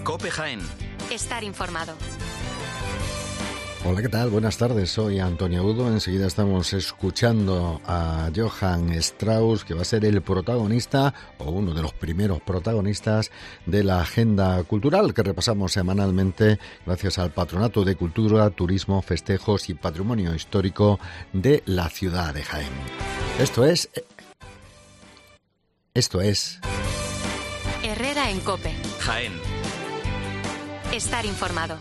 COPE Jaén. Estar informado. Hola, ¿qué tal? Buenas tardes, soy Antonio Udo. Enseguida estamos escuchando a Johann Strauss, que va a ser el protagonista, o uno de los primeros protagonistas, de la agenda cultural que repasamos semanalmente gracias al Patronato de Cultura, Turismo, Festejos y Patrimonio Histórico de la ciudad de Jaén. Esto es... Herrera en COPE. Jaén. Estar informado.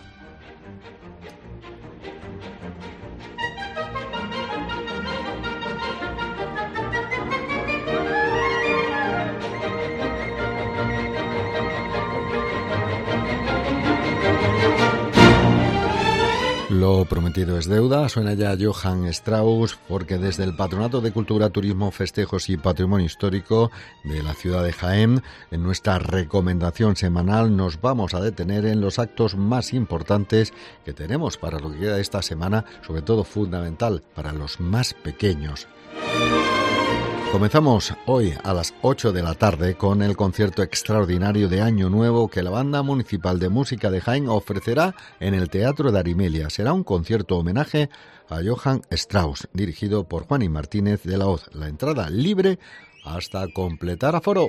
Lo prometido es deuda, suena ya Johann Strauss, porque desde el Patronato de Cultura, Turismo, Festejos y Patrimonio Histórico de la ciudad de Jaén, en nuestra recomendación semanal nos vamos a detener en los actos más importantes que tenemos para lo que queda de esta semana, sobre todo fundamental para los más pequeños. Comenzamos hoy a las 8 de la tarde con el concierto extraordinario de Año Nuevo que la Banda Municipal de Música de Jaén ofrecerá en el Teatro de Arimelia. Será un concierto homenaje a Johann Strauss, dirigido por Juani Martínez de la Hoz. La entrada libre hasta completar aforo.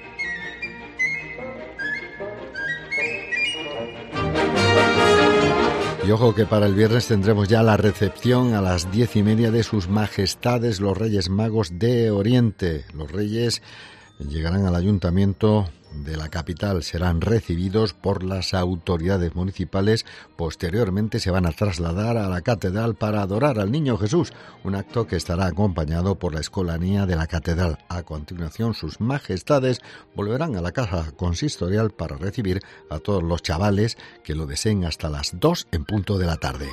Y ojo que para el viernes tendremos ya la recepción a las 10:30 de sus majestades los Reyes Magos de Oriente. Los Reyes llegarán al ayuntamiento de la capital, serán recibidos por las autoridades municipales, posteriormente se van a trasladar a la catedral para adorar al Niño Jesús, un acto que estará acompañado por la escolanía de la catedral. A continuación, sus majestades volverán a la casa consistorial para recibir a todos los chavales que lo deseen hasta las 2 en punto de la tarde.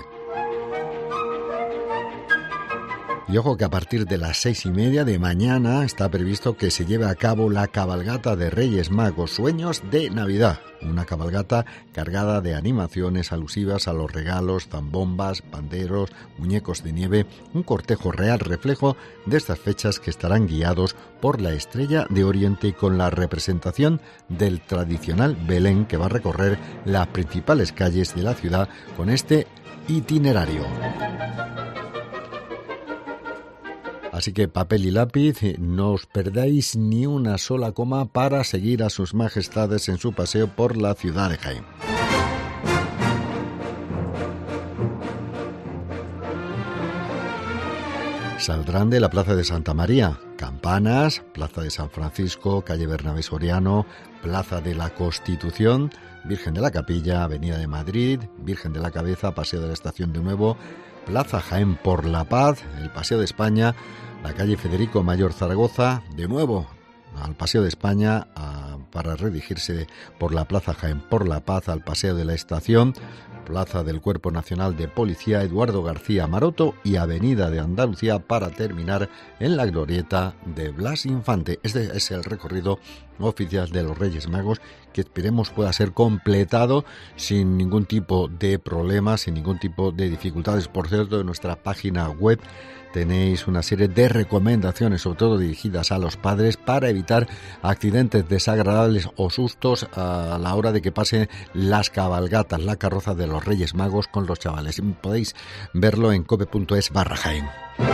Y ojo que a partir de las 6:30 de mañana está previsto que se lleve a cabo la cabalgata de Reyes Magos, Sueños de Navidad. Una cabalgata cargada de animaciones alusivas a los regalos, zambombas, panderos, muñecos de nieve, un cortejo real reflejo de estas fechas que estarán guiados por la Estrella de Oriente y con la representación del tradicional Belén que va a recorrer las principales calles de la ciudad con este itinerario. Así que papel y lápiz, no os perdáis ni una sola coma para seguir a sus majestades en su paseo por la ciudad de Jaén. Saldrán de la Plaza de Santa María, campanas, Plaza de San Francisco, calle Bernabé Soriano, Plaza de la Constitución, Virgen de la Capilla, Avenida de Madrid, Virgen de la Cabeza, Paseo de la Estación de Nuevo, Plaza Jaén por la Paz, el Paseo de España, la calle Federico Mayor Zaragoza, de nuevo al Paseo de España para redirigirse por la Plaza Jaén por la Paz al Paseo de la Estación, Plaza del Cuerpo Nacional de Policía Eduardo García Maroto y Avenida de Andalucía para terminar en la glorieta de Blas Infante. Este es el recorrido oficial de los Reyes Magos que esperemos pueda ser completado sin ningún tipo de problemas, sin ningún tipo de dificultades. Por cierto, en nuestra página web tenéis una serie de recomendaciones, sobre todo dirigidas a los padres, para evitar accidentes desagradables o sustos a la hora de que pasen las cabalgatas, la carroza de los Reyes Magos con los chavales. Podéis verlo en cope.es/Jaén.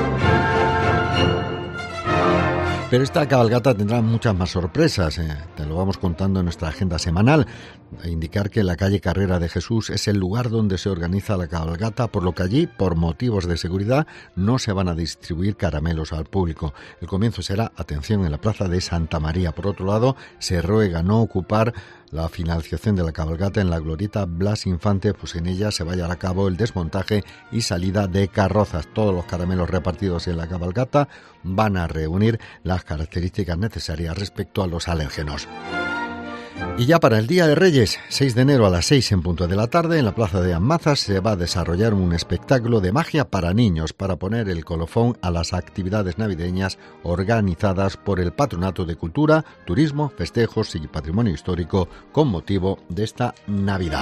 Pero esta cabalgata tendrá muchas más sorpresas, te lo vamos contando en nuestra agenda semanal. A indicar que la calle Carrera de Jesús es el lugar donde se organiza la cabalgata, por lo que allí, por motivos de seguridad, no se van a distribuir caramelos al público. El comienzo será, atención, en la Plaza de Santa María. Por otro lado, se ruega no ocupar la finalización de la cabalgata en la glorieta Blas Infante, pues en ella se va a llevar a cabo el desmontaje y salida de carrozas. Todos los caramelos repartidos en la cabalgata van a reunir las características necesarias respecto a los alérgenos. Y ya para el Día de Reyes, 6 de enero a las 6 en punto de la tarde, en la Plaza de Amazas se va a desarrollar un espectáculo de magia para niños para poner el colofón a las actividades navideñas organizadas por el Patronato de Cultura, Turismo, Festejos y Patrimonio Histórico con motivo de esta Navidad.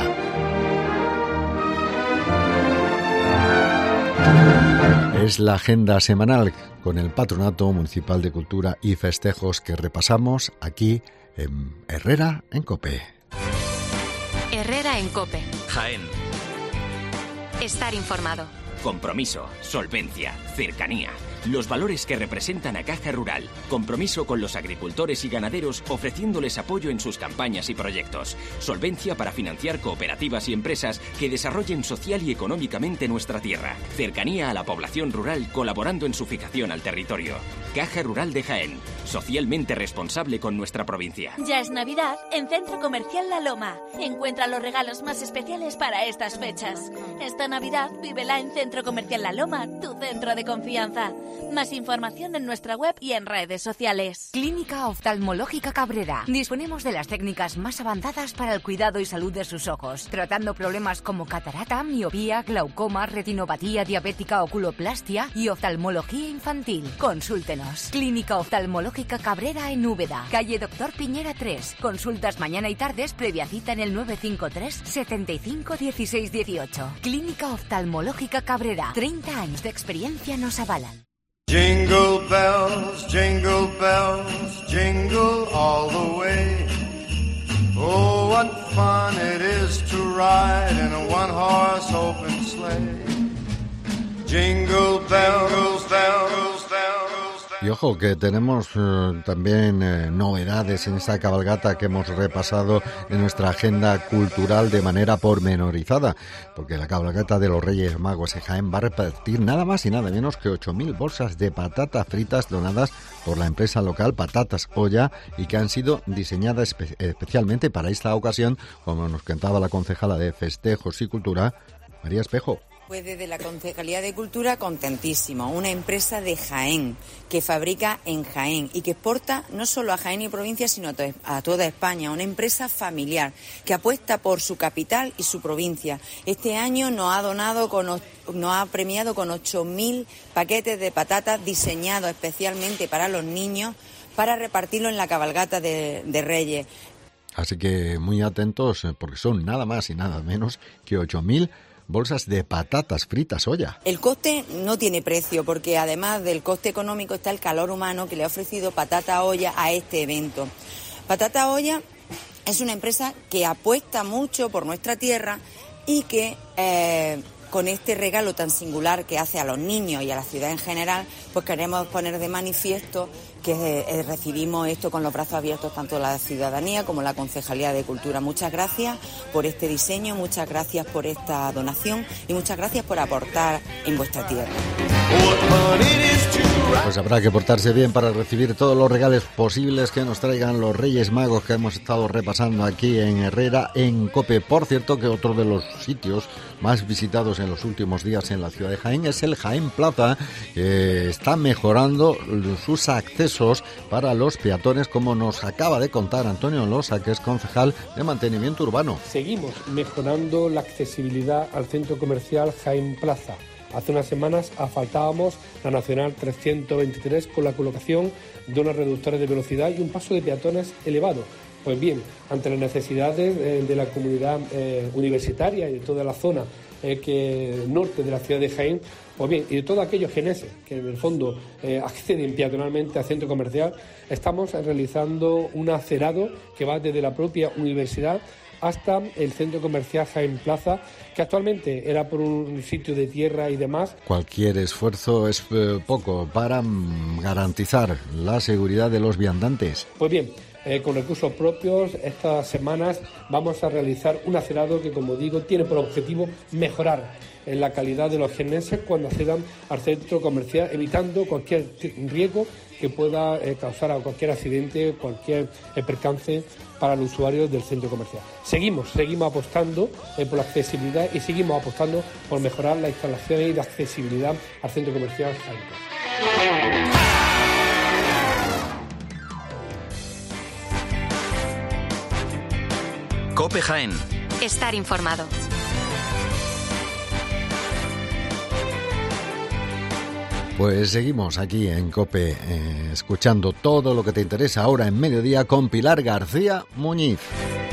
Es la agenda semanal con el Patronato Municipal de Cultura y Festejos que repasamos aquí en Herrera en COPE. Herrera en COPE. Jaén. Estar informado. Compromiso, solvencia, cercanía. Los valores que representan a Caja Rural. Compromiso con los agricultores y ganaderos ofreciéndoles apoyo en sus campañas y proyectos. Solvencia para financiar cooperativas y empresas que desarrollen social y económicamente nuestra tierra. Cercanía a la población rural colaborando en su fijación al territorio. Caja Rural de Jaén. Socialmente responsable con nuestra provincia. Ya es Navidad en Centro Comercial La Loma. Encuentra los regalos más especiales para estas fechas. Esta Navidad vívela en Centro Comercial La Loma, tu centro de confianza. Más información en nuestra web y en redes sociales. Clínica Oftalmológica Cabrera. Disponemos de las técnicas más avanzadas para el cuidado y salud de sus ojos, tratando problemas como catarata, miopía, glaucoma, retinopatía diabética, oculoplastia y oftalmología infantil. Consúltenos. Clínica Oftalmológica Cabrera en Úbeda, calle Doctor Piñera 3. Consultas mañana y tardes previa cita en el 953 75 16 18. Clínica Oftalmológica Cabrera. 30 años de experiencia nos avalan. Jingle bells, jingle all the way. Oh, what fun it is to ride in a one-horse open sleigh. Jingle bells, bells, bells. Y ojo, que tenemos también novedades en esta cabalgata que hemos repasado en nuestra agenda cultural de manera pormenorizada, porque la cabalgata de los Reyes Magos en Jaén va a repartir nada más y nada menos que 8.000 bolsas de patatas fritas donadas por la empresa local Patatas Olla y que han sido diseñadas especialmente para esta ocasión, como nos contaba la concejala de Festejos y Cultura, María Espejo. Pues desde la Concejalía de Cultura, contentísimo. Una empresa de Jaén, que fabrica en Jaén y que exporta no solo a Jaén y provincia, sino a toda España. Una empresa familiar que apuesta por su capital y su provincia. Este año nos ha premiado con 8.000 paquetes de patatas diseñados especialmente para los niños para repartirlo en la cabalgata de Reyes. Así que muy atentos, porque son nada más y nada menos que 8.000 bolsas de patatas fritas Olla. El coste no tiene precio, porque además del coste económico está el calor humano que le ha ofrecido Patatas Olla a este evento. Patatas Olla es una empresa que apuesta mucho por nuestra tierra y que con este regalo tan singular que hace a los niños y a la ciudad en general, pues queremos poner de manifiesto que recibimos esto con los brazos abiertos tanto la ciudadanía como la Concejalía de Cultura. Muchas gracias por este diseño, muchas gracias por esta donación y muchas gracias por aportar en vuestra tierra. Pues habrá que portarse bien para recibir todos los regalos posibles que nos traigan los Reyes Magos que hemos estado repasando aquí en Herrera, en COPE. Por cierto, que otro de los sitios más visitados en los últimos días en la ciudad de Jaén es el Jaén Plaza, que está mejorando sus accesos para los peatones, como nos acaba de contar Antonio Losa, que es concejal de mantenimiento urbano. Seguimos mejorando la accesibilidad al centro comercial Jaén Plaza. Hace unas semanas asfaltábamos la Nacional 323 con la colocación de unos reductores de velocidad y un paso de peatones elevado. Pues bien, ante las necesidades de la comunidad universitaria y de toda la zona norte de la ciudad de Jaén, pues bien, y de todos aquellos jeneses que en el fondo acceden peatonalmente al centro comercial, estamos realizando un acerado que va desde la propia universidad hasta el centro comercial Jaén Plaza, que actualmente era por un sitio de tierra y demás. Cualquier esfuerzo es poco para garantizar la seguridad de los viandantes. Pues bien, con recursos propios, estas semanas vamos a realizar un acerado que, como digo, tiene por objetivo mejorar la calidad de los jeneses cuando accedan al centro comercial, evitando cualquier riesgo que pueda causar a cualquier accidente, cualquier percance para los usuarios del centro comercial. Seguimos apostando por la accesibilidad y seguimos apostando por mejorar las instalaciones y la accesibilidad al centro comercial Jaén. COPE Jaén. Estar informado. Pues seguimos aquí en COPE, escuchando todo lo que te interesa ahora en mediodía con Pilar García Muñiz.